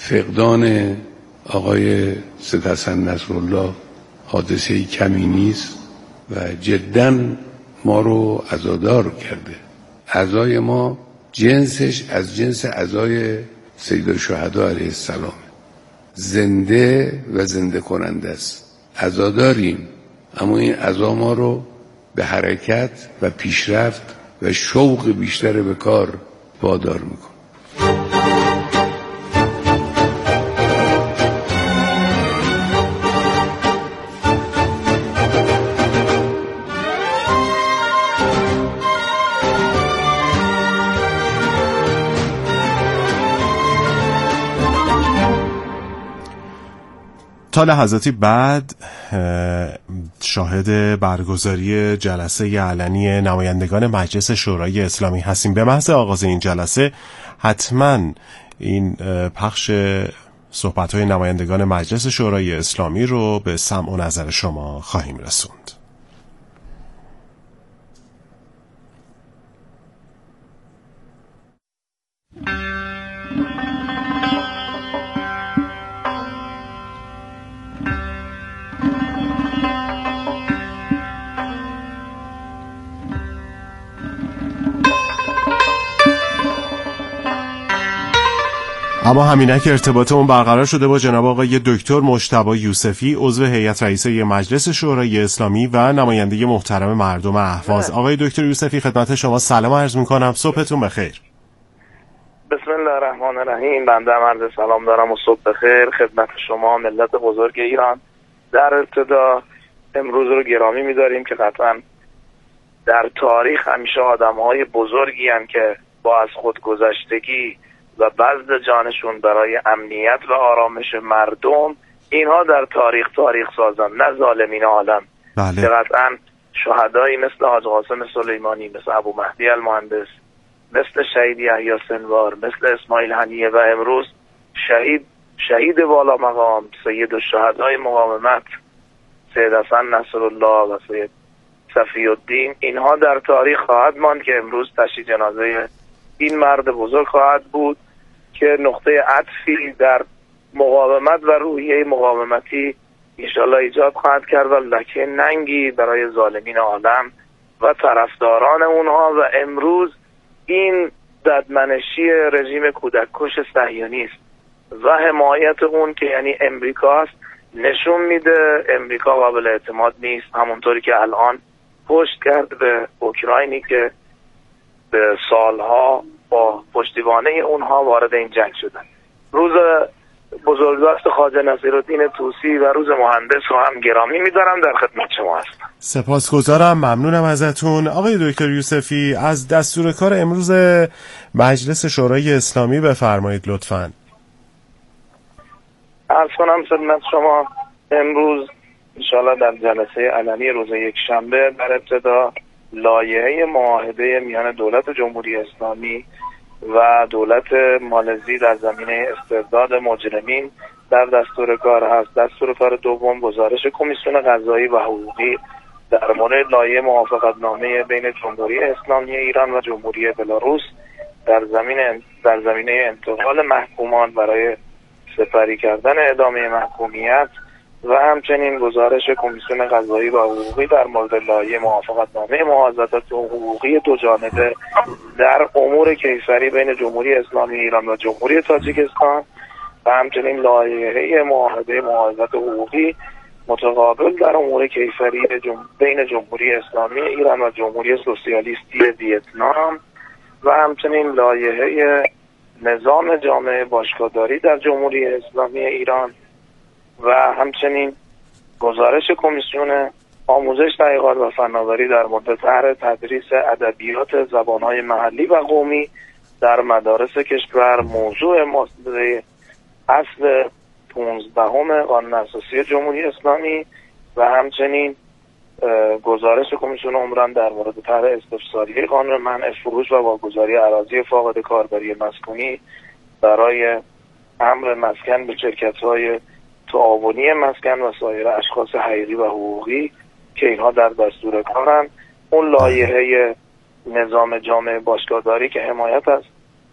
فقدان آقای سید حسن نصرالله حادثه کمی نیست و جداً ما رو عزادار کرده. عزای ما جنسش از جنس عزای سید الشهدا علیه السلام، زنده و زنده کننده است. عزاداریم، اما این عزا ما رو به حرکت و پیشرفت و شوق بیشتر به کار وادار میکنه. تا لحظاتی بعد شاهد برگزاری جلسه علنی نمایندگان مجلس شورای اسلامی هستیم. به محض آغاز این جلسه حتما این پخش صحبت‌های نمایندگان مجلس شورای اسلامی رو به سمع و نظر شما خواهیم رسوند. اما همینک ارتباطمون برقرار شده با جناب آقای دکتر مجتبی یوسفی، عضو هیئت رئیسه مجلس شورای اسلامی و نماینده محترم مردم اهواز. آقای دکتر یوسفی خدمت شما سلام عرض میکنم، صبحتون بخیر. بسم الله الرحمن الرحیم. بنده عرض سلام دارم و صبح بخیر خدمت شما ملت بزرگ ایران. در ابتدا امروز رو گرامی می‌داریم که قطعا در تاریخ همیشه آدم‌های بزرگی هستند که با از خودگذشتگی و بذل جانشون برای امنیت و آرامش مردم، اینها در تاریخ سازن، نه ظالمین عالم. بله. که قطعا شهدایی مثل حاج قاسم سلیمانی، مثل ابو مهدی المهندس، مثل شهید یحیی سنوار، مثل اسماعیل هنیه و امروز شهید والا مقام سید الشهدای مقاومت سید حسن نصرالله و سید صفی الدین، اینها در تاریخ خواهد ماند که امروز تشییع جنازه این مرد بزرگ خواهد بود که نقطه عطفی در مقاومت و روحیه مقاومتی انشالله ایجاد خواهد کرد و لکه ننگی برای ظالمین عالم و طرفداران اونها و امروز این ددمنشی رژیم کودککش صهیونیست و حمایت اون که یعنی امریکاست نشون میده امریکا قابل اعتماد نیست، همونطوری که الان پشت کرد به اوکراینی که به سالها با پشتیبانه اونها وارد این جنگ شدن. روز بزرگداشت خواجه نصیرالدین طوسی و روز مهندس رو هم گرامی می‌دارم، در خدمت شما هستم. سپاسگزارم، ممنونم ازتون. آقای دکتر یوسفی، از دستور کار امروز مجلس شورای اسلامی بفرمایید لطفاً. عرض کنم خدمت شما امروز انشاءالله در جلسه علنی روز یکشنبه در ابتدا لایحه معاهده میان دولت جمهوری اسلامی و دولت مالزی در زمینه استرداد مجرمین در دستور کار هست. دستور کار دوم گزارش کمیسیون قضایی و حقوقی در مورد لایحه موافقتنامه بین جمهوری اسلامی ایران و جمهوری بلاروس در زمینه انتقال محکومان برای سپری کردن ادامه محکومیت و همچنین گزارش کمیسیون قضایی و حقوقی در مورد لایحه موافقتنامه محافظت حقوقی دو جانبه در امور کیفری بین جمهوری اسلامی ایران و جمهوری تاجیکستان و همچنین لایحه معاهده محافظت حقوقی متقابل در امور کیفری بین جمهوری اسلامی ایران و جمهوری سوسیالیستی ویتنام و همچنین لایحه نظام جامعه باشگاهداری در جمهوری اسلامی ایران و همچنین گزارش کمیسیون آموزش تحقیقات و فناوری در مورد طرح تدریس ادبیات زبان‌های محلی و قومی در مدارس کشور، موضوع ماده اصل 15 قانون اساسی جمهوری اسلامی و همچنین گزارش کمیسیون عمران در مورد طرح استفساریه قانون منع فروش و واگذاری اراضی فاقد کاربری مسکونی برای امر مسکن به شرکت‌های تعاونی مسکن و سایر اشخاص حقیقی و حقوقی که اینها در دستور کارن. اون لایحه نظام جامعه باشگاهداری که حمایت از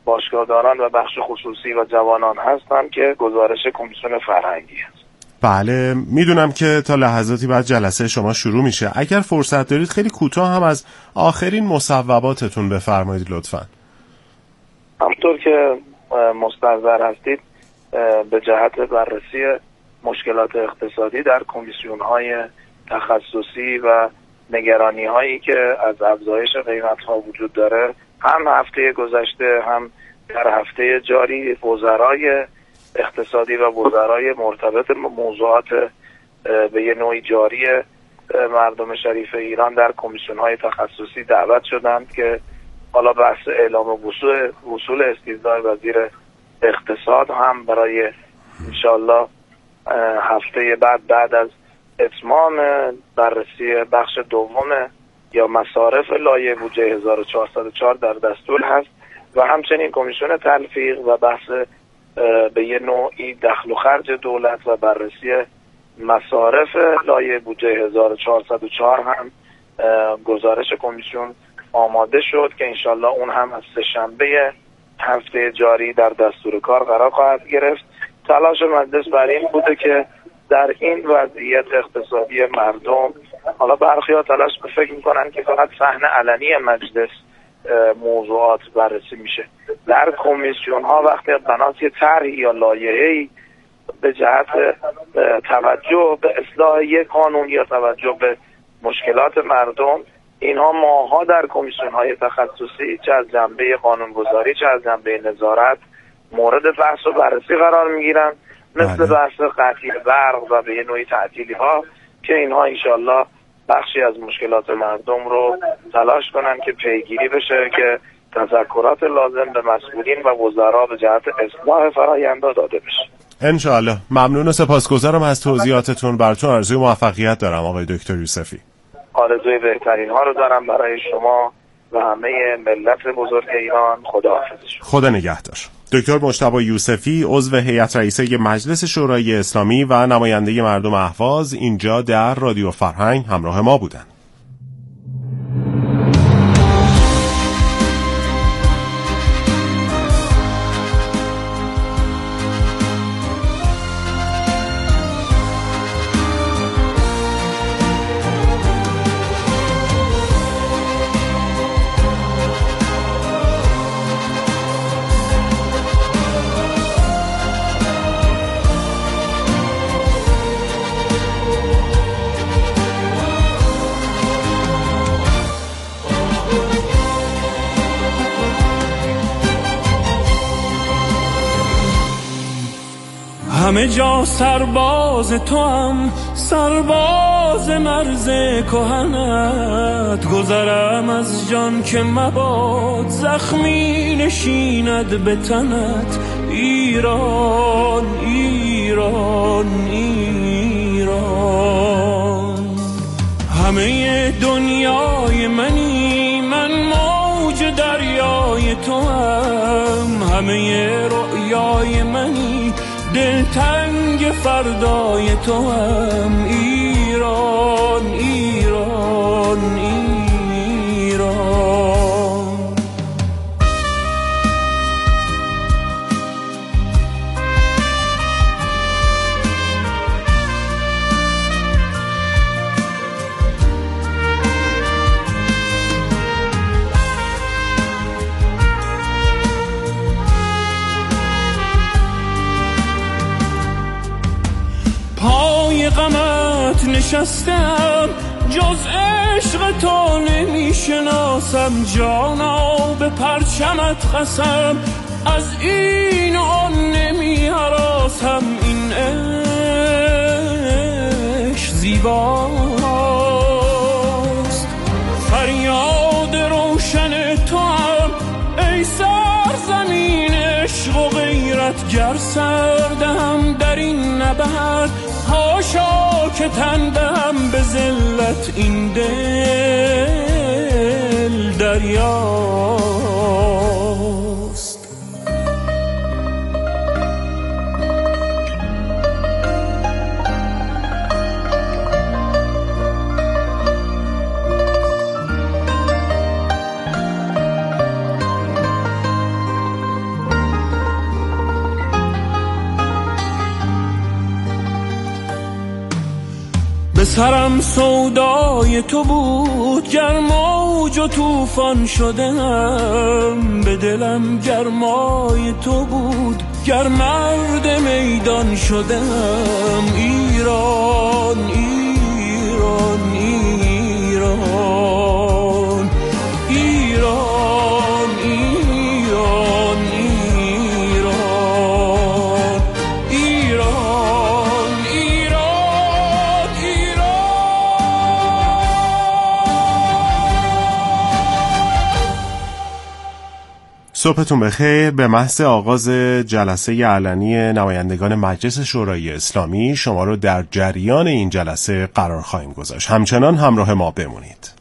باشگاهداران و بخش خصوصی و جوانان هستم که گزارش کمیسیون فرهنگی است. بله، میدونم که تا لحظاتی بعد جلسه شما شروع میشه. اگر فرصت دارید خیلی کوتاه هم از آخرین مصوباتتون بفرمایید لطفاً. همونطور که مستحضر هستید به جهت بررسی مشکلات اقتصادی در کمیسیون‌های تخصصی و نگرانی‌هایی که از افزایش قیمت‌ها وجود داره، هم هفته گذشته هم در هفته جاری وزرای اقتصادی و وزرای مرتبط موضوعات به یه نوعی جاری مردم شریف ایران در کمیسیون‌های تخصصی دعوت شدند که حالا بحث اعلام وصول استیضاح وزیر اقتصاد هم برای انشالله هفته بعد از اتمام بررسی بخش دوم یا مصارف لایحه بودجه 1404 در دستور هست و همچنین کمیسیون تلفیق و بحث به یه نوعی دخل و خرج دولت و بررسی مصارف لایحه بودجه 1404 هم گزارش کمیسیون آماده شد که انشالله اون هم از سه‌شنبه هفته جاری در دستور کار قرار خواهد گرفت. تلاش مجلس بر این بوده که در این وضعیت اقتصادی مردم، حالا برخی‌ها تلاش فکر میکنن که فقط صحن علنی مجلس موضوعات بررسی میشه. در کمیسیون ها وقتی بنات طرحی یا لایحه‌ای به جهت توجه به اصلاح یک قانون یا توجه به مشکلات مردم، اینها ماها در کمیسیون های تخصصی چه از جنبه قانونگذاری چه از جنبه نظارت مورد بحث و بررسی قرار میگیرن، مثل بحث قطعی برق و به نوعی تعطیلی ها که اینها انشالله بخشی از مشکلات مردم رو تلاش کنن که پیگیری بشه که تذکرات لازم به مسئولین و وزرا به جهت اصلاح فرآیندها داده بشه. انشالله. ممنون و سپاسگزارم از توضیحاتتون. براتون آرزوی موفقیت دارم آقای دکتر یوسفی. آرزوی بهترین ها رو دارم برای شما و همه ملت بزرگ ایران. خداحافظ. خدا نگهدار. دکتر مجتبی یوسفی، عضو هیئت رئیسه مجلس شورای اسلامی و نماینده مردم اهواز، اینجا در رادیو فرهنگ همراه ما بودند. همه جا سرباز تو هم، سرباز مرز کهنت، گذرم از جان که مباد زخمی نشیند به تنت. ایران ایران ایران، همه دنیای منی، من موج دریای تو هم، همه رؤیای منی، دلتنگ فردای تو هم. ایران ایران ایران، غمت نشستم، جز عشق تو نمیشناسم. جانا به پرچمت قسم، از این و آن نمی هراسم. این عشق زیباست، فریاد روشن تو هم. ای سرزمین عشق و غیرت، گر سردم در این نبرد، هاشا که تندم به ذلت. این دل دریاست. سرم سودای تو بود، گر موج و طوفان شدم. به دلم گرمای تو بود، گر مرد میدان شدم. ایران ایران ایران ایران ایران ایران ایران ایران ایران. صبحتون بخیر. به محض آغاز جلسه علنی نمایندگان مجلس شورای اسلامی شما رو در جریان این جلسه قرار خواهیم گذاشت. همچنان همراه ما بمونید.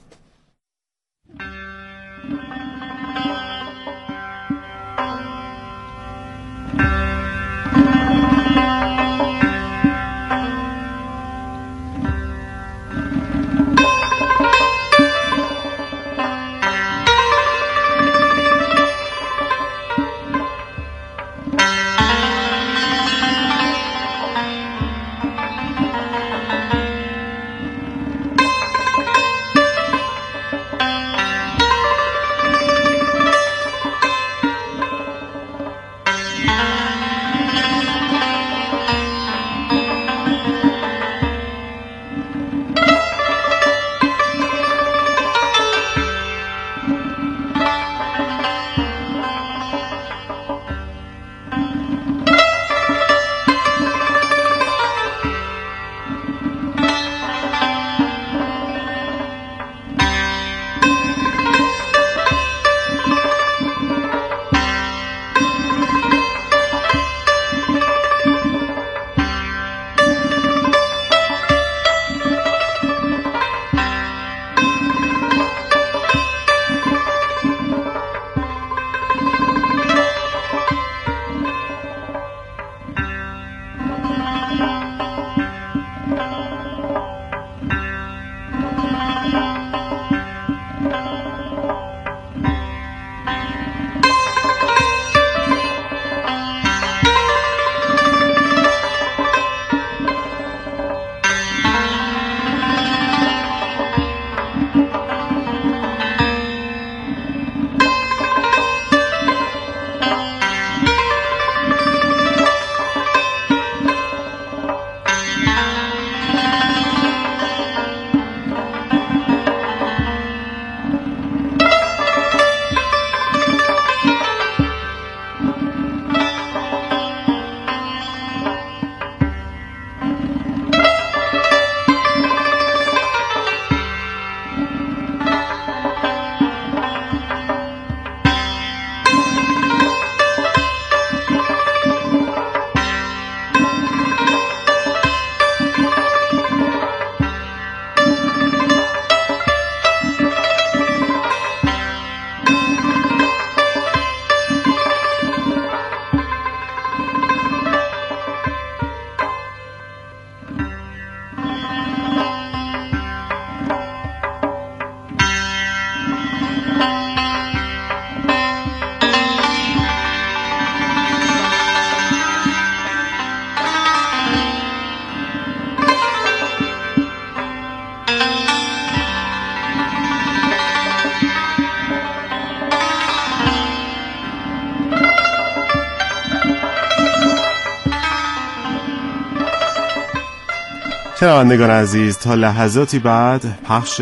شنوندگان عزیز، تا لحظاتی بعد پخش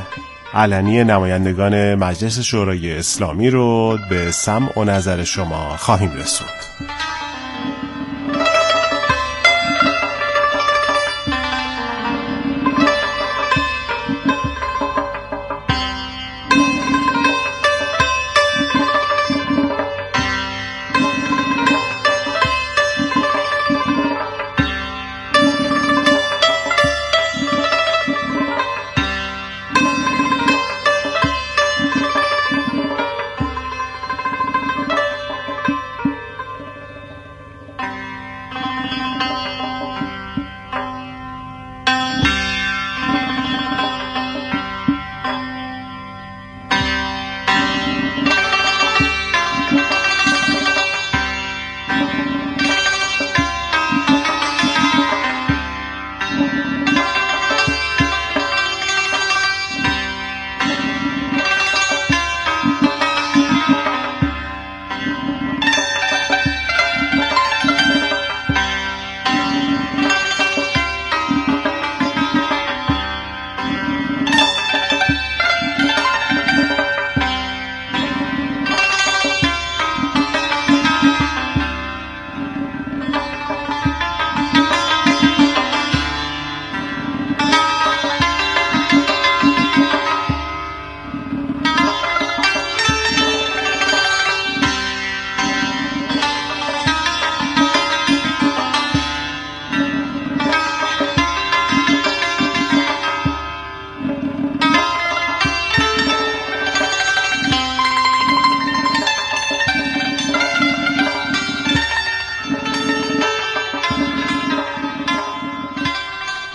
علنی نمایندگان مجلس شورای اسلامی رو به سمع و نظر شما خواهیم رسوند.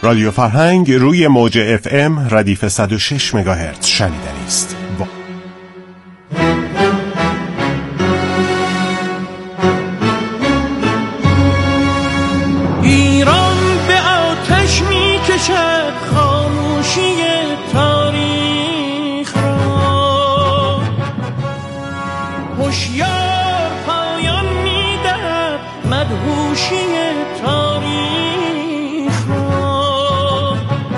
رادیو فرهنگ روی موج FM ردیف 106 مگاهرتز شنیدنی است. ایران به آتش می کشد خاموشی تاریخ را، هوشیار پایان می دهد مدهوشی تاریخ را.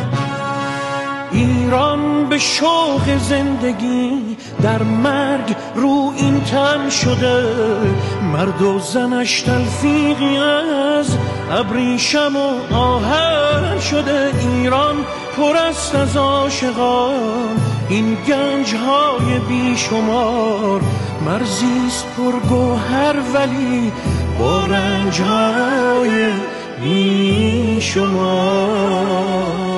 ایران به شوق زندگی در مرگ رو این تن شده، مرد و زنش تلفیقی از ابریشم و آهن شده. ایران پر است از عاشقان، این گنج‌های بیشمار، مرزیست پرگوهر ولی با رنج‌های بیشمار.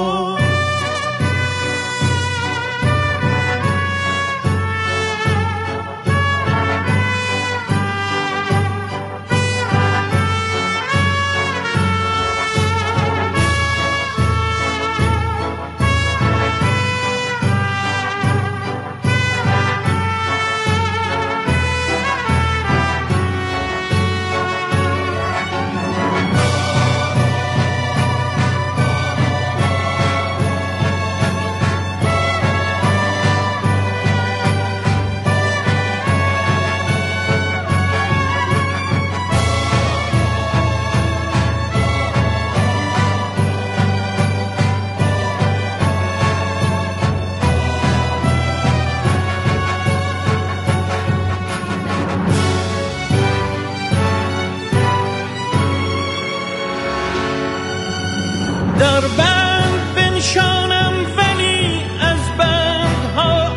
در بند بنشانم ولی از بندها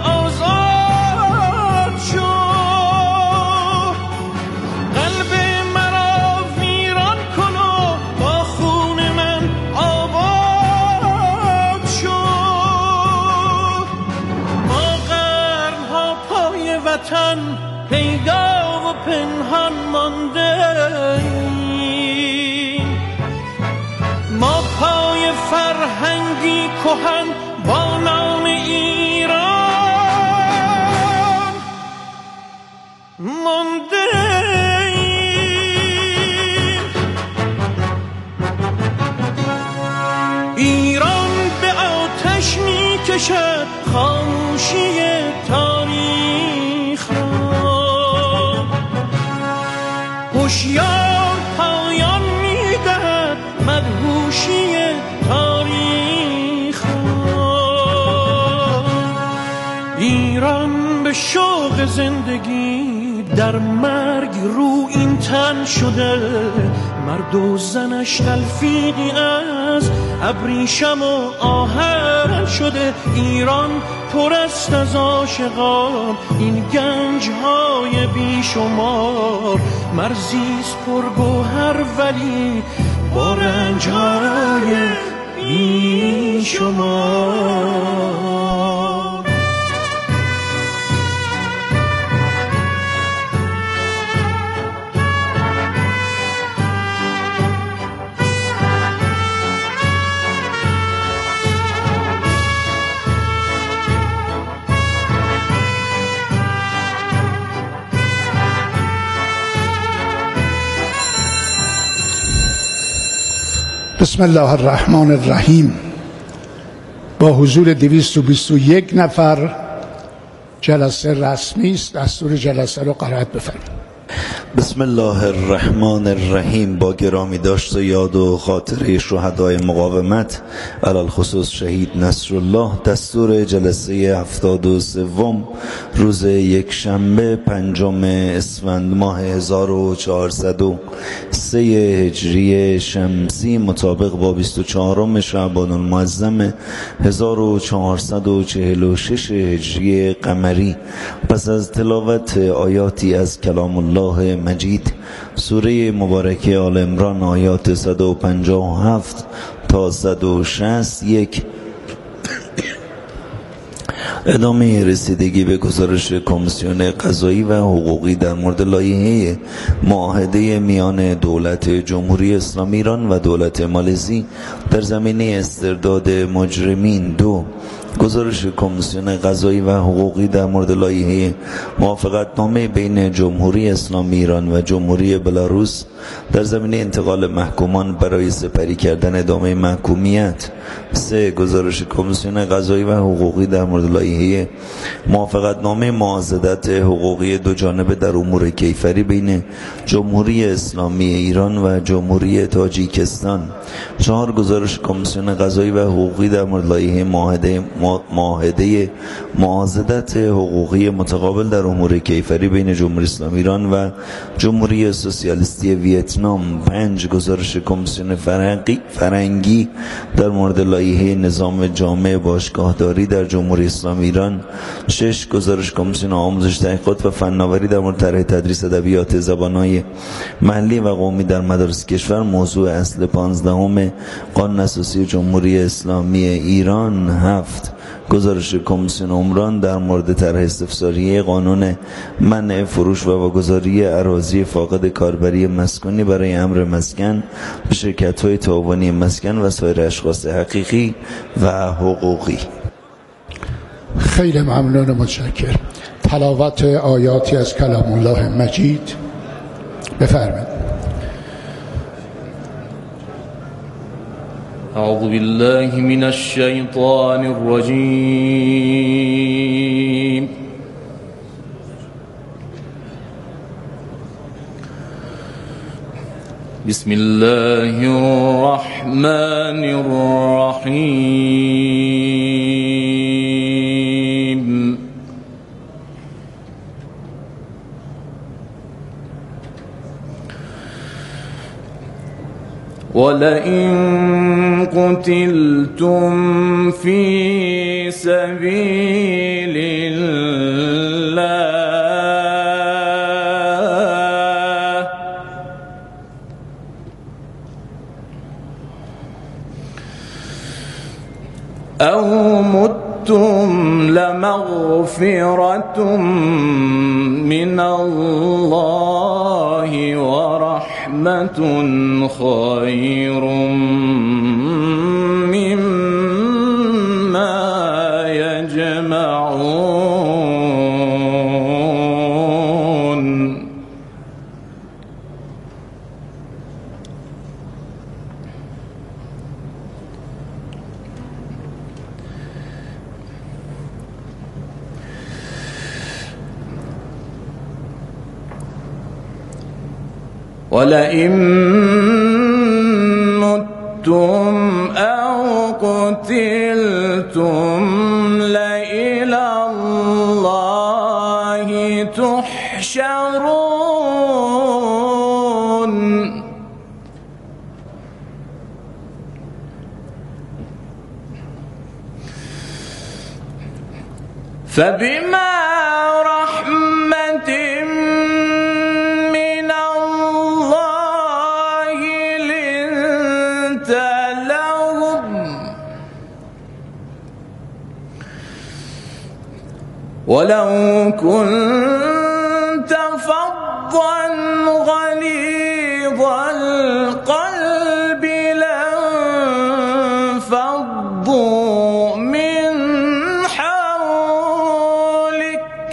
آزاد شو، قلب مرا ویران کن و با خون من آباد شو. ما قرنها پای وطن پیدا و پنهان مانده، ما پای فرهنگی کهن با نام ایران مانده ایم. ایران به آتش می کشد خاموشی تاریخ را، هوشیار پایان می دهد مدهوشی تاریخ را. ایران به شوق زندگی در مرگ رو این تن شده، مرد و زنش تلفیقی از ابریشم و آهن شده. ایران پر است از عاشقان، این گنج‌های بیشمار، مرزیست پرگوهر ولی با رنج‌های بیشمار. بسم الله الرحمن الرحیم. با حضور 221 نفر جلسه رسمی است. دستور جلسه رو قرائت بفرمایید. بسم الله الرحمن الرحیم. با گرامی داشت و یاد و خاطره شهدای مقاومت علل خصوص شهید نصرالله، دستور جلسه 73 روز یکشنبه 5 اسفند ماه 1403 هجری شمسی مطابق با 24 شعبان المعظم 1446 هجری قمری. پس از تلاوت آیاتی از کلام الله مجید سوره مبارکه آل عمران آیات 157 تا 161 ادامه رسیدگی به گزارش کمیسیون قضایی و حقوقی در مورد لایحه معاهده میان دولت جمهوری اسلامی ایران و دولت مالزی در زمینه استرداد مجرمین. 2. گزارش کمیسیون قضایی و حقوقی در مورد لایحه موافقتنامه بین جمهوری اسلامی ایران و جمهوری بلاروس در زمینه انتقال محکومان برای سپری کردن ادامه محکومیت. 3. گزارش کمیسیون قضایی و حقوقی در مورد لایحه موافقتنامه معاضدت حقوقی دو جانبه در امور کیفری بین جمهوری اسلامی ایران و جمهوری تاجیکستان. 4. گزارش کمیسیون قضایی و حقوقی در مورد لایحه معاهده معاضدت حقوقی متقابل در امور کیفری بین جمهوری اسلامی ایران و جمهوری سوسیالیستی ویتنام. 5. گزارش کمیسیون فرنگی در مورد لایحه نظام جامع باشگاهداری در جمهوری اسلامی ایران. 6. گزارش کمیسیون آموزش تحقیقات و فناوری در مورد طرح تدریس ادبیات زبان‌های محلی و قومی در مدارس کشور، موضوع اصل 15 قانون اساسی جمهوری اسلامی ایران. 7. گزارش کمیسیون عمران در مورد طرح استفساریه قانون منع فروش و واگذاری اراضی فاقد کاربری مسکونی برای امر مسکن به شرکت‌های تعاونی مسکن و سایر اشخاص حقیقی و حقوقی. خیلی ممنون و متشکرم. تلاوت آیاتی از کلام الله مجید بفرمایید. أعوذ بالله من الشيطان الرجيم. بسم الله الرحمن الرحيم. ولئن قتلتم في سبيل الله أو متم لمغفرة من الله ورحمة خير مما يجمعون. ولئن متم أو قتلتم لإلى الله تحشرون. فبما رحمة من الله لنت لهم ولو كنت فظا غليظ القلب لانفضوا من حولك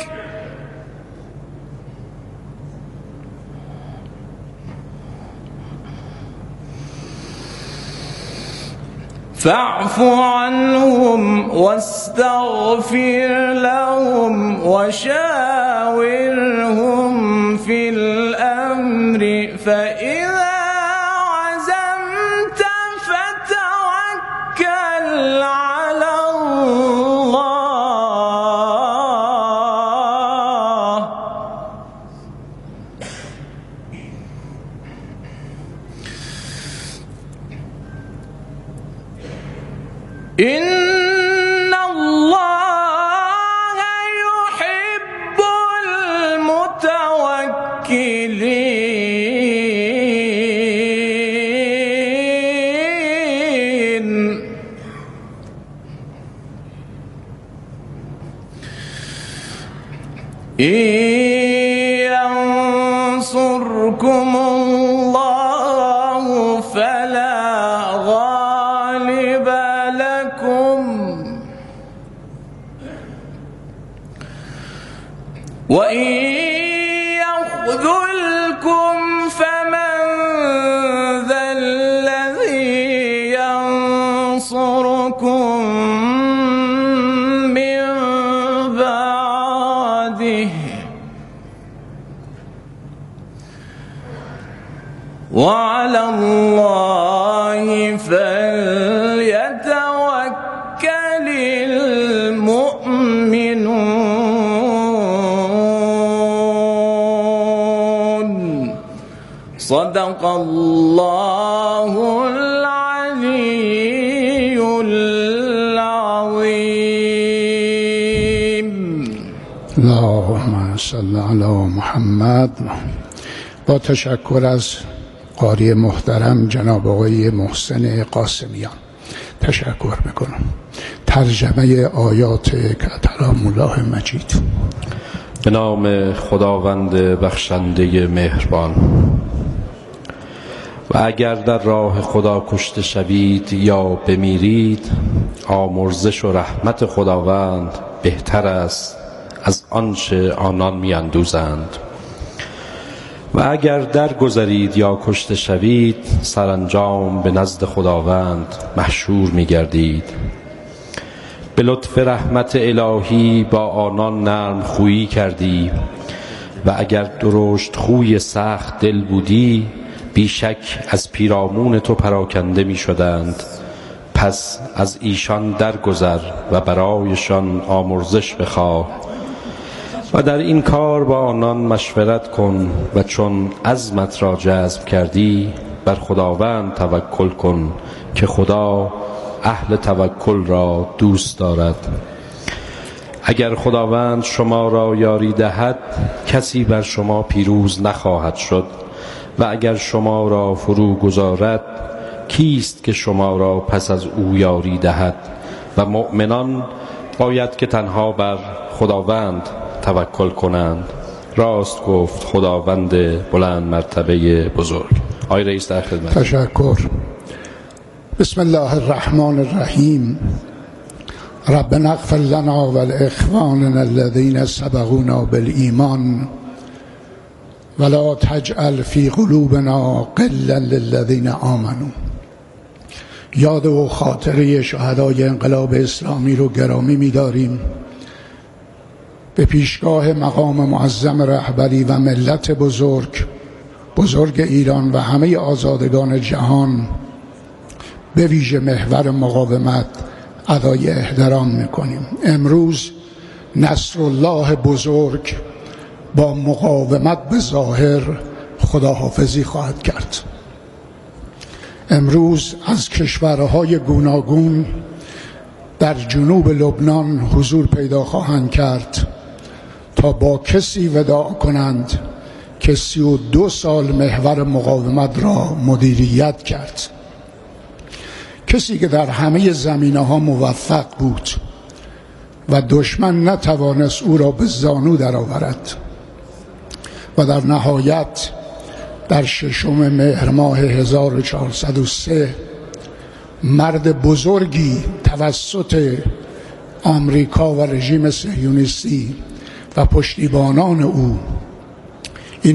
فاعف عنهم واستغفر لهم وشاورهم في الأمر فإذا عزمت فتوكل على الله إن الله يحب المتوكلين. ينصركم الله فلا غالب لكم وإن يخذلكم فمن ذا الذي ينصركم من بعده وعلى الله فليتوكل المؤمنون صدق الله العلي العظيم. اللهم صل علی محمد. با تشکر از قاری محترم جناب آقای محسن قاسمیان تشکر میکنم. ترجمه آیات کلام الله مجید. به نام خداوند بخشنده مهربان. و اگر در راه خدا کشته شوید یا بمیرید، آمرزش و رحمت خداوند بهتر است از آنچه آنان میاندوزند. و اگر درگذرید یا کشته شوید، سرانجام به نزد خداوند محشور می‌گردید. به لطف رحمت الهی با آنان نرم خویی کردی و اگر درشت خوی سخت دل بودی، بیشک از پیرامون تو پراکنده می‌شدند. پس از ایشان درگذر و برایشان آمرزش بخواه و در این کار با آنان مشورت کن و چون عزمت را جزم کردی، بر خداوند توکل کن که خدا اهل توکل را دوست دارد. اگر خداوند شما را یاری دهد، کسی بر شما پیروز نخواهد شد و اگر شما را فرو گذارد، کیست که شما را پس از او یاری دهد؟ و مؤمنان باید که تنها بر خداوند توکل کنند. راست گفت خداوند بلند مرتبه بزرگ. آقای رئیس در خدمت. تشکر. بسم الله الرحمن الرحیم. ربنا اغفر لنا ولاخواننا الذين سبقونا بالایمان ولا تجعل في قلوبنا غلا للذین آمنوا. یاد و خاطره شهدای انقلاب اسلامی رو گرامی می‌داریم. به پیشگاه مقام معظم رهبری و ملت بزرگ ایران و همه آزادگان جهان، به ویژه محور مقاومت، ادای احترام میکنیم. امروز نصرالله بزرگ با مقاومت به ظاهر خداحافظی خواهد کرد. امروز از کشورهای گوناگون در جنوب لبنان حضور پیدا خواهند کرد تا با کسی وداع کنند که 32 سال محور مقاومت را مدیریت کرد. کسی که در همه زمینه‌ها موفق بود و دشمن نتوانست او را به زانو درآورد و در نهایت در 6 مهر ماه 1403 مرد بزرگی توسط آمریکا و رژیم صهیونیستی و پشتیبانان او